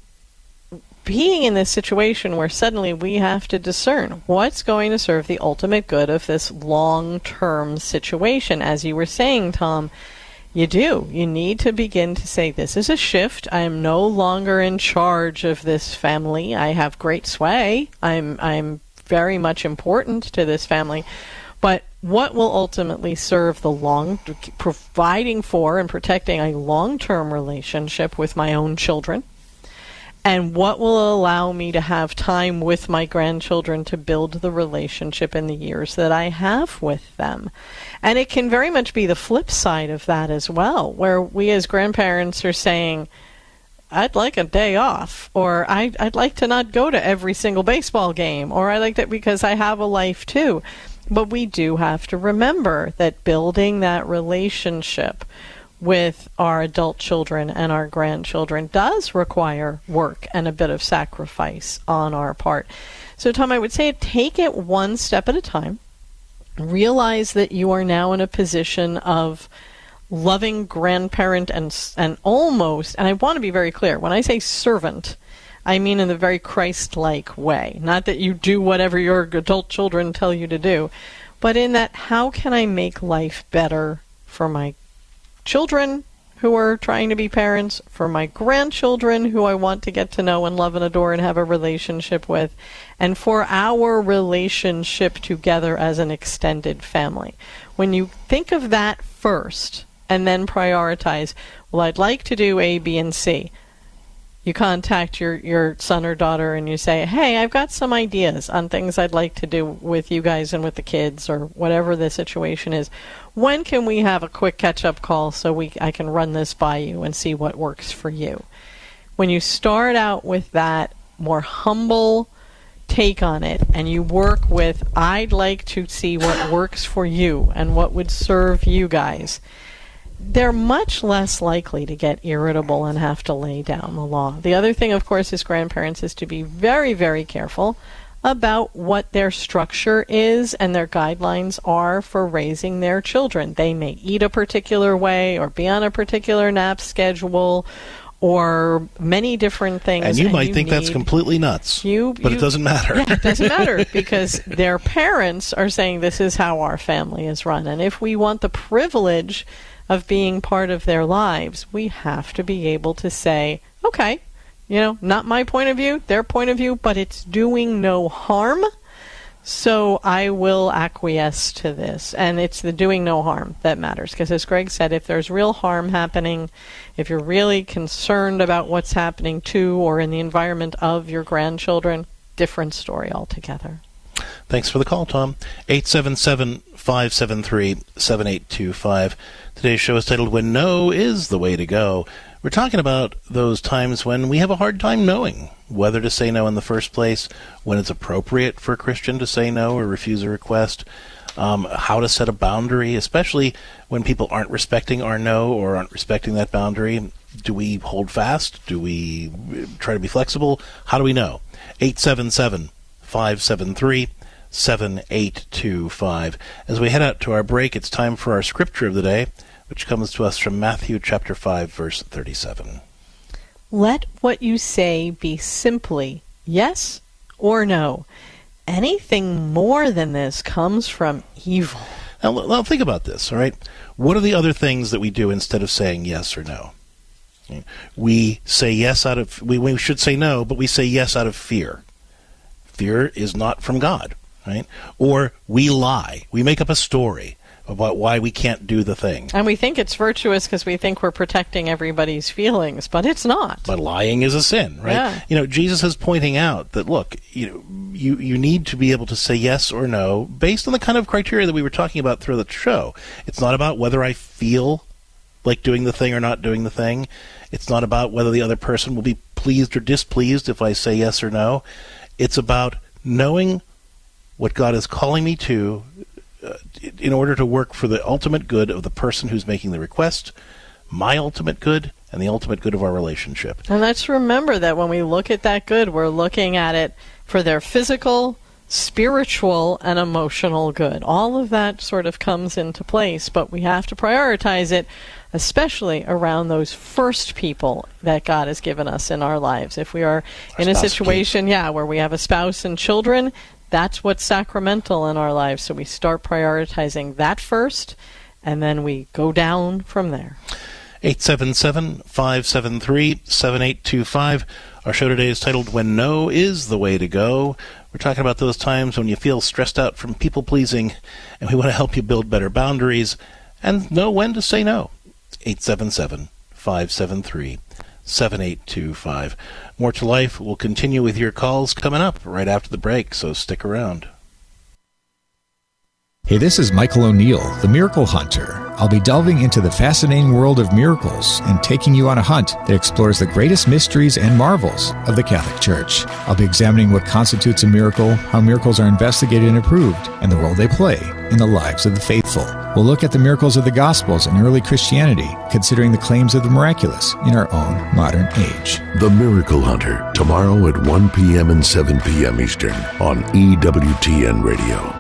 Speaker 5: being in this situation where suddenly we have to discern what's going to serve the ultimate good of this long-term situation, as you were saying, Tom, you do. You need to begin to say, this is a shift. I am no longer in charge of this family. I have great sway. I'm I'm very much important to this family. But what will ultimately serve the long, providing for and protecting a long-term relationship with my own children, and what will allow me to have time with my grandchildren to build the relationship in the years that I have with them. And it can very much be the flip side of that as well, where we as grandparents are saying, I'd like a day off, or I, I'd like to not go to every single baseball game, or I like that because I have a life too. But we do have to remember that building that relationship with our adult children and our grandchildren does require work and a bit of sacrifice on our part. So, Tom, I would say take it one step at a time. Realize that you are now in a position of loving grandparent and and almost, and I want to be very clear, when I say servant, I mean in the very Christ-like way. Not that you do whatever your adult children tell you to do, but in that, how can I make life better for my children who are trying to be parents, for my grandchildren who I want to get to know and love and adore and have a relationship with, and for our relationship together as an extended family. When you think of that first and then prioritize, well, I'd like to do A, B, and C. You contact your, your son or daughter and you say, hey, I've got some ideas on things I'd like to do with you guys and with the kids, or whatever the situation is. When can we have a quick catch-up call so we I can run this by you and see what works for you? When you start out with that more humble take on it, and you work with, I'd like to see what works for you and what would serve you guys, they're much less likely to get irritable and have to lay down the law. The other thing, of course, as grandparents is to be very, very careful about what their structure is and their guidelines are for raising their children. They may eat a particular way or be on a particular nap schedule or many different things.
Speaker 1: And you
Speaker 5: and
Speaker 1: might
Speaker 5: you
Speaker 1: think
Speaker 5: need,
Speaker 1: that's completely nuts,
Speaker 5: you,
Speaker 1: but
Speaker 5: you,
Speaker 1: it doesn't matter.
Speaker 5: Yeah, it doesn't matter because their parents are saying this is how our family is run. And if we want the privilege of being part of their lives, we have to be able to say, okay, you know, not my point of view, their point of view, but it's doing no harm So I will acquiesce to this, and it's the doing no harm that matters, because as Greg said, if there's real harm happening, if you're really concerned about what's happening to or in the environment of your grandchildren, different story altogether.
Speaker 1: Thanks for the call, Tom. eight seven seven, five seven three, seven eight two five. Today's show is titled When No Is the Way to Go. We're talking about those times when we have a hard time knowing whether to say no in the first place, when it's appropriate for a Christian to say no or refuse a request, um, how to set a boundary, especially when people aren't respecting our no or aren't respecting that boundary. Do we hold fast? Do we try to be flexible? How do we know? eight seven seven, five seven three, seven eight two five. As we head out to our break, it's time for our scripture of the day, which comes to us from Matthew chapter five, verse thirty-seven.
Speaker 5: Let what you say be simply yes or no. Anything more than this comes from evil.
Speaker 1: Now, now think about this, all right? What are the other things that we do instead of saying yes or no? We say yes out of, we, we should say no, but we say yes out of fear. Fear is not from God, right? Or we lie. We make up a story about why we can't do the thing.
Speaker 5: And we think it's virtuous because we think we're protecting everybody's feelings, but it's not.
Speaker 1: But lying is a sin, right?
Speaker 5: Yeah.
Speaker 1: You know, Jesus is pointing out that, look, you know, you, you need to be able to say yes or no based on the kind of criteria that we were talking about through the show. It's not about whether I feel like doing the thing or not doing the thing. It's not about whether the other person will be pleased or displeased if I say yes or no. It's about knowing what God is calling me to uh, in order to work for the ultimate good of the person who's making the request, my ultimate good, and the ultimate good of our relationship.
Speaker 5: And let's remember that when we look at that good, we're looking at it for their physical, spiritual, and emotional good. All of that sort of comes into place, but we have to prioritize it, especially around those first people that God has given us in our lives. If we are our in a situation, yeah, where we have a spouse and children, that's what's sacramental in our lives. So we start prioritizing that first, and then we go down from there.
Speaker 1: eight seven seven, five seven three, seven eight two five. Our show today is titled When No Is the Way to Go. We're talking about those times when you feel stressed out from people-pleasing, and we want to help you build better boundaries and know when to say no. eight seven seven, five seven three, seven eight two five. More to Life will continue with your calls coming up right after the break, so stick around.
Speaker 16: Hey, this is Michael O'Neill, the Miracle Hunter. I'll be delving into the fascinating world of miracles and taking you on a hunt that explores the greatest mysteries and marvels of the Catholic Church. I'll be examining what constitutes a miracle, how miracles are investigated and approved, and the role they play in the lives of the faithful. We'll look at the miracles of the Gospels and early Christianity, considering the claims of the miraculous in our own modern age.
Speaker 17: The Miracle Hunter, tomorrow at one p.m. and seven p.m. Eastern on E W T N Radio.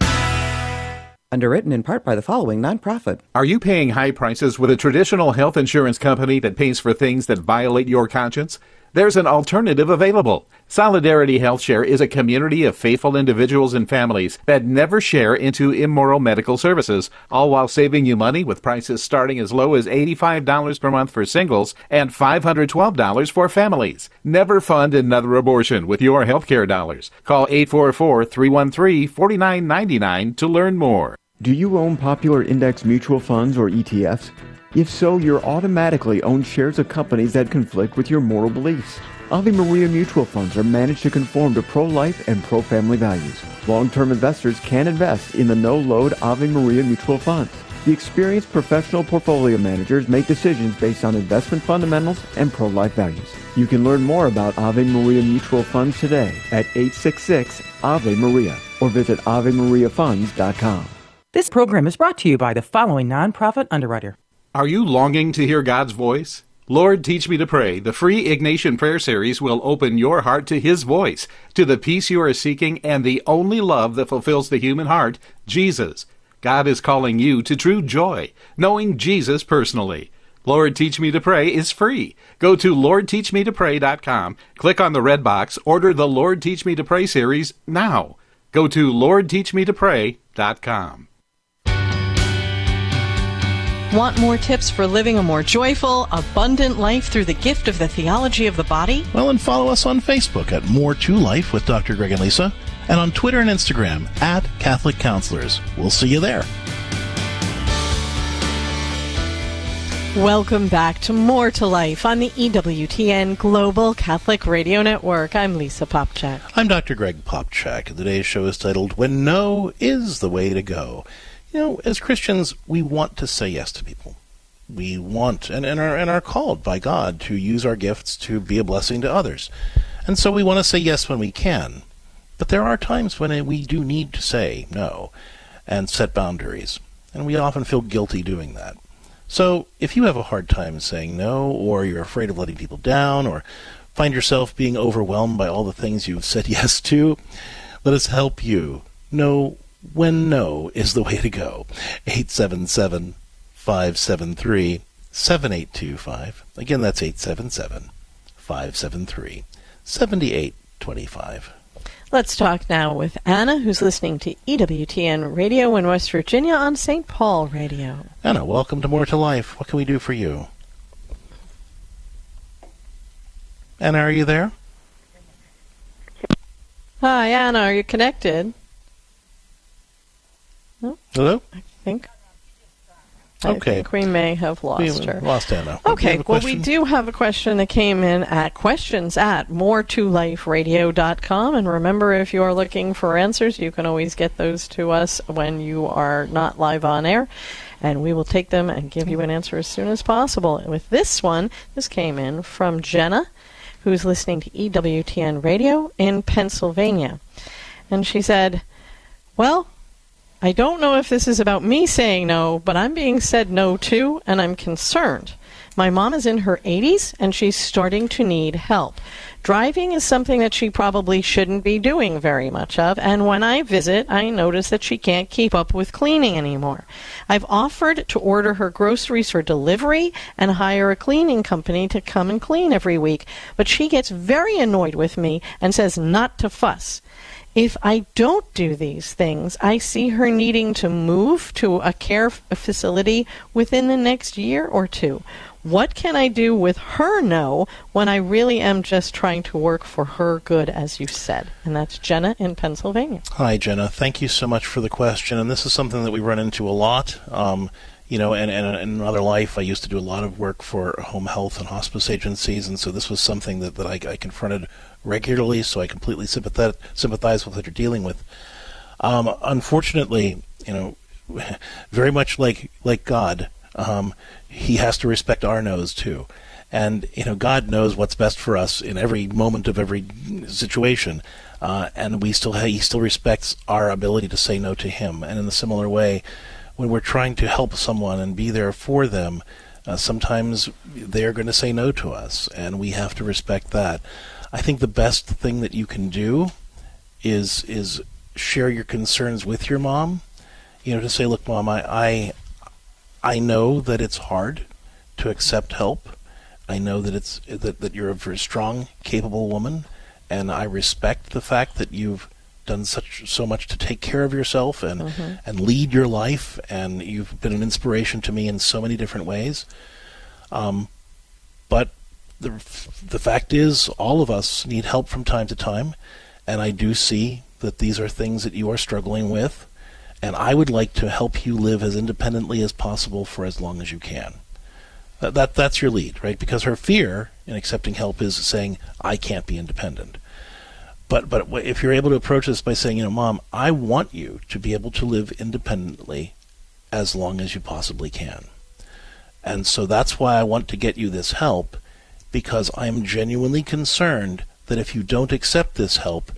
Speaker 18: Underwritten in part by the following nonprofit.
Speaker 19: Are you paying high prices with a traditional health insurance company that pays for things that violate your conscience? There's an alternative available. Solidarity HealthShare is a community of faithful individuals and families that never share into immoral medical services, all while saving you money with prices starting as low as eighty-five dollars per month for singles and five hundred twelve dollars for families. Never fund another abortion with your healthcare dollars. Call eight four four, three one three, four nine nine nine to learn more.
Speaker 20: Do you own popular index mutual funds or E T Fs? If so, you're automatically owned shares of companies that conflict with your moral beliefs. Ave Maria mutual funds are managed to conform to pro-life and pro-family values. Long-term investors can invest in the no-load Ave Maria mutual funds. The experienced professional portfolio managers make decisions based on investment fundamentals and pro-life values. You can learn more about Ave Maria mutual funds today at eight six six, A V E Maria or visit ave maria funds dot com.
Speaker 21: This program is brought to you by the following nonprofit underwriter.
Speaker 19: Are you longing to hear God's voice? Lord, Teach Me to Pray, the free Ignatian Prayer Series will open your heart to His voice, to the peace you are seeking and the only love that fulfills the human heart, Jesus. God is calling you to true joy, knowing Jesus personally. Lord, Teach Me to Pray is free. Go to lord teach me to pray dot com, click on the red box, order the Lord, Teach Me to Pray series now. Go to lord teach me to pray dot com.
Speaker 5: Want more tips for living a more joyful, abundant life through the gift of the theology of the body?
Speaker 1: Well, and follow us on Facebook at More to Life with Doctor Greg and Lisa. and on Twitter and Instagram at Catholic Counselors. We'll see you there.
Speaker 5: Welcome back to More to Life on the E W T N Global Catholic Radio Network. I'm Lisa Popcak.
Speaker 1: I'm Doctor Greg Popcak, and today's show is titled When No is the Way to Go. You know, as Christians, we want to say yes to people. We want and, and, are, and are called by God to use our gifts to be a blessing to others. And so we want to say yes when we can. But there are times when we do need to say no and set boundaries. And we often feel guilty doing that. So if you have a hard time saying no, or you're afraid of letting people down, or find yourself being overwhelmed by all the things you've said yes to, let us help you know when no is the way to go. eight seven seven, five seven three, seven eight two five. Again, that's eight seven seven, five seven three, seven eight two five.
Speaker 5: Let's talk now with Anna, who's listening to E W T N Radio in West Virginia on Saint Paul Radio.
Speaker 1: Anna, welcome to More to Life. What can we do for you? Anna, are you there?
Speaker 5: Hi, Anna, are you connected? No?
Speaker 1: Hello?
Speaker 5: I think.
Speaker 1: Okay.
Speaker 5: I think we may have lost
Speaker 1: we
Speaker 5: her.
Speaker 1: Lost Anna.
Speaker 5: Okay, well, we do have a question that came in at questions at more to life radio dot com. And remember, if you are looking for answers, you can always get those to us when you are not live on air. And we will take them and give you an answer as soon as possible. With this one, this came in from Jenna, who's listening to E W T N Radio in Pennsylvania. And she said, well, I don't know if this is about me saying no, but I'm being said no to, and I'm concerned. My mom is in her eighties, and she's starting to need help. Driving is something that she probably shouldn't be doing very much of, and when I visit, I notice that she can't keep up with cleaning anymore. I've offered to order her groceries for delivery and hire a cleaning company to come and clean every week, but she gets very annoyed with me and says not to fuss. If I don't do these things, I see her needing to move to a care facility within the next year or two. What can I do with her no when I really am just trying to work for her good, as you said? And that's Jenna in Pennsylvania.
Speaker 1: Hi, Jenna. Thank you so much for the question. And this is something that we run into a lot. Um, you know, and, and in another life, I used to do a lot of work for home health and hospice agencies, and so this was something that, that I, I confronted regularly, so I completely sympathize, sympathize with what you're dealing with. Um, unfortunately, you know, very much like like God, um, he has to respect our no's too. And, you know, God knows what's best for us in every moment of every situation. Uh, and we still ha- he still respects our ability to say no to him. And in a similar way, when we're trying to help someone and be there for them, uh, sometimes they're going to say no to us, and we have to respect that. I think the best thing that you can do is is share your concerns with your mom. You know, to say, look, Mom, I, I I know that it's hard to accept help. I know that it's that, that you're a very strong, capable woman, and I respect the fact that you've done such so much to take care of yourself and mm-hmm. and lead your life, and you've been an inspiration to me in so many different ways. Um, but the the fact is, all of us need help from time to time, and I do see that these are things that you are struggling with, and I would like to help you live as independently as possible for as long as you can. That, that that's your lead, right? Because her fear in accepting help is saying, I can't be independent. But but if you're able to approach this by saying, you know, Mom, I want you to be able to live independently as long as you possibly can. And so that's why I want to get you this help, because I'm genuinely concerned that if you don't accept this help,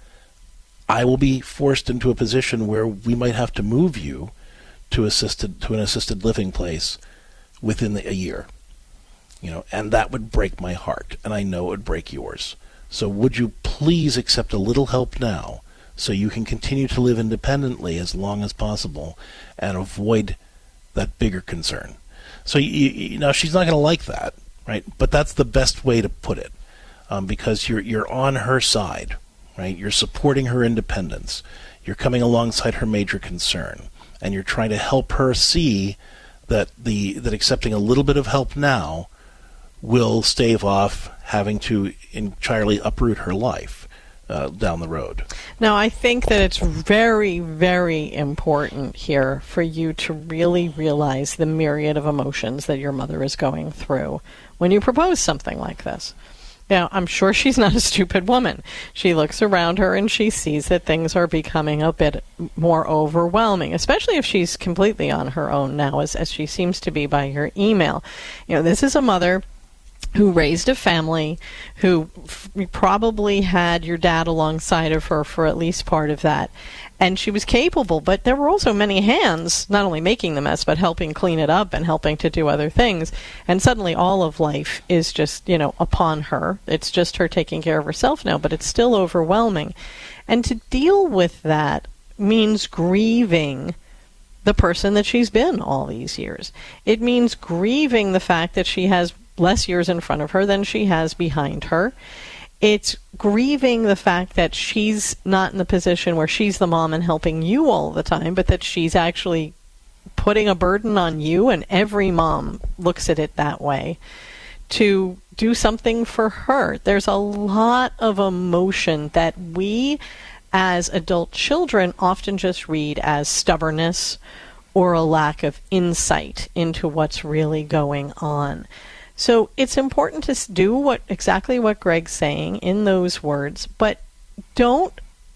Speaker 1: I will be forced into a position where we might have to move you to assisted to an assisted living place within a year. You know, and that would break my heart, and I know it would break yours. So would you please accept a little help now so you can continue to live independently as long as possible and avoid that bigger concern? So you, you know, she's not going to like that, right? But that's the best way to put it, um, because you're you're on her side, right? You're supporting her independence. You're coming alongside her major concern, and you're trying to help her see that the that accepting a little bit of help now will stave off having to entirely uproot her life. uh, down the road.
Speaker 5: Now, I think that it's very, very important here for you to really realize the myriad of emotions that your mother is going through when you propose something like this. Now, I'm sure she's not a stupid woman. She looks around her and she sees that things are becoming a bit more overwhelming, especially if she's completely on her own now, as, as she seems to be by your email. You know, this is a mother who raised a family, who f- probably had your dad alongside of her for at least part of that. And she was capable, but there were also many hands, not only making the mess, but helping clean it up and helping to do other things. And suddenly all of life is just, you know, upon her. It's just her taking care of herself now, but it's still overwhelming. And to deal with that means grieving the person that she's been all these years. It means grieving the fact that she has less years in front of her than she has behind her. It's grieving the fact that she's not in the position where she's the mom and helping you all the time, but that she's actually putting a burden on you, and every mom looks at it that way, to do something for her. There's a lot of emotion that we as adult children often just read as stubbornness or a lack of insight into what's really going on. So it's important to do what exactly what Greg's saying in those words, but don't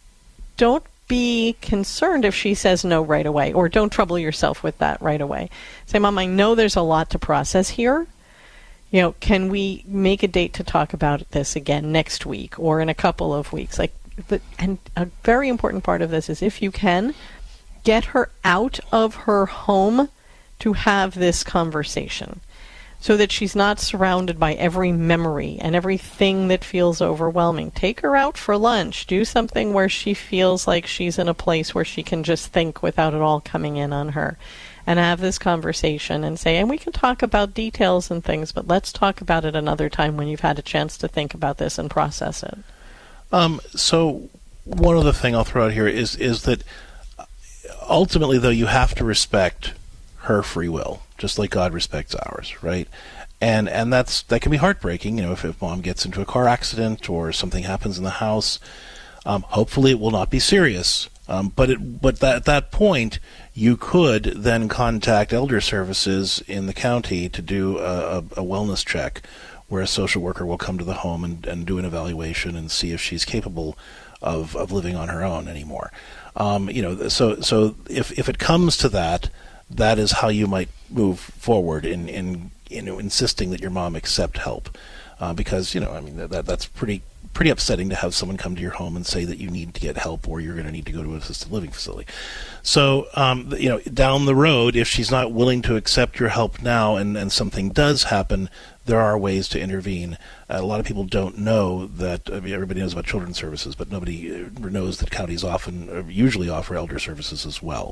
Speaker 5: don't be concerned if she says no right away, or don't trouble yourself with that right away. Say, Mom, I know there's a lot to process here. You know, can we make a date to talk about this again next week or in a couple of weeks? Like, but and a very important part of this is, if you can, get her out of her home to have this conversation, so that she's not surrounded by every memory and everything that feels overwhelming. Take her out for lunch. Do something where she feels like she's in a place where she can just think without it all coming in on her. And have this conversation and say, and we can talk about details and things, but let's talk about it another time when you've had a chance to think about this and process it.
Speaker 1: Um, so one other thing I'll throw out here is, is that ultimately, though, you have to respect her free will, just like God respects ours, right? And and that's that can be heartbreaking, you know, if, if mom gets into a car accident or something happens in the house. Um, hopefully it will not be serious. Um, but it, but that, at that point, you could then contact elder services in the county to do a, a, a wellness check, where a social worker will come to the home and, and do an evaluation and see if she's capable of, of living on her own anymore. Um, you know, so so if if it comes to that, that is how you might move forward in, in you know, insisting that your mom accept help, uh, because you know, I mean, that that's pretty pretty upsetting to have someone come to your home and say that you need to get help or you're going to need to go to an assisted living facility. So, um, you know, down the road, if she's not willing to accept your help now, and, and something does happen, there are ways to intervene. Uh, a lot of people don't know that. I mean, everybody knows about children's services, but nobody knows that counties often, or usually offer elder services as well.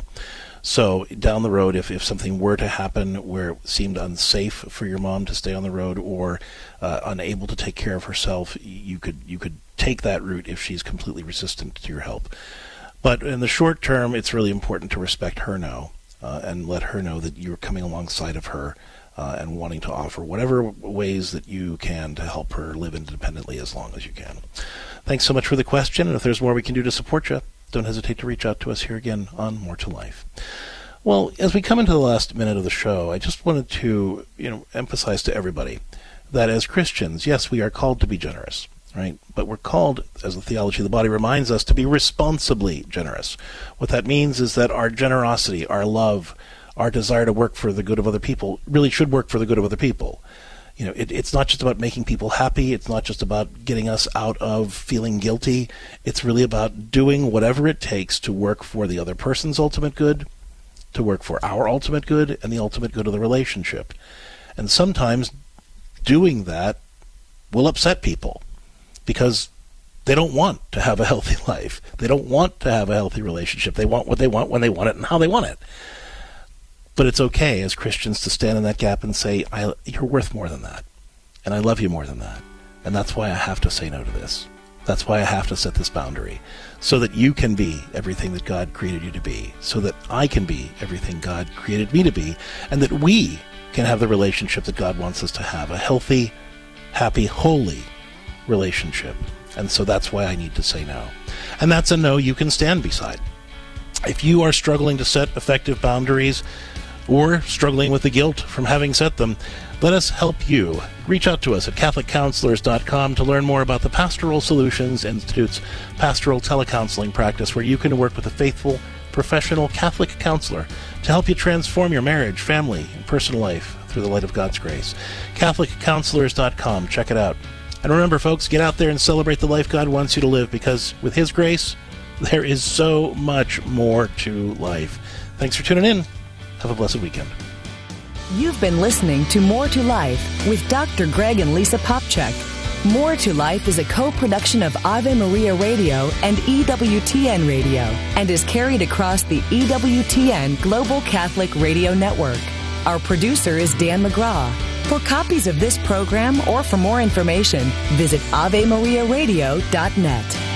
Speaker 1: So down the road, if, if something were to happen where it seemed unsafe for your mom to stay on the road, or uh, unable to take care of herself, you could you could take that route if she's completely resistant to your help. But in the short term, it's really important to respect her now, uh, and let her know that you're coming alongside of her uh, and wanting to offer whatever ways that you can to help her live independently as long as you can. Thanks so much for the question, and if there's more we can do to support you, don't hesitate to reach out to us here again on More to Life. Well, as we come into the last minute of the show, I just wanted to, you know, emphasize to everybody that as Christians, yes, we are called to be generous, right? But we're called, as the theology of the body reminds us, to be responsibly generous. What that means is that our generosity, our love, our desire to work for the good of other people really should work for the good of other people. You know, it, it's not just about making people happy. It's not just about getting us out of feeling guilty. It's really about doing whatever it takes to work for the other person's ultimate good, to work for our ultimate good, and the ultimate good of the relationship. And sometimes doing that will upset people because they don't want to have a healthy life. They don't want to have a healthy relationship. They want what they want when they want it and how they want it. But it's okay as Christians to stand in that gap and say, I, you're worth more than that, and I love you more than that, and that's why I have to say no to this. That's why I have to set this boundary, so that you can be everything that God created you to be, so that I can be everything God created me to be, and that we can have the relationship that God wants us to have, a healthy, happy, holy relationship. And so that's why I need to say no. And that's a no you can stand beside. If you are struggling to set effective boundaries or struggling with the guilt from having set them, let us help you. Reach out to us at Catholic Counselors dot com to learn more about the Pastoral Solutions Institute's pastoral telecounseling practice, where you can work with a faithful, professional Catholic counselor to help you transform your marriage, family, and personal life through the light of God's grace. Catholic Counselors dot com. Check it out. And remember, folks, get out there and celebrate the life God wants you to live, because with His grace, there is so much more to life. Thanks for tuning in. Have a blessed weekend.
Speaker 4: You've been listening to More to Life with Doctor Greg and Lisa Popcak. More to Life is a co-production of Ave Maria Radio and E W T N Radio and is carried across the E W T N Global Catholic Radio Network. Our producer is Dan McGraw. For copies of this program or for more information, visit ave maria radio dot net.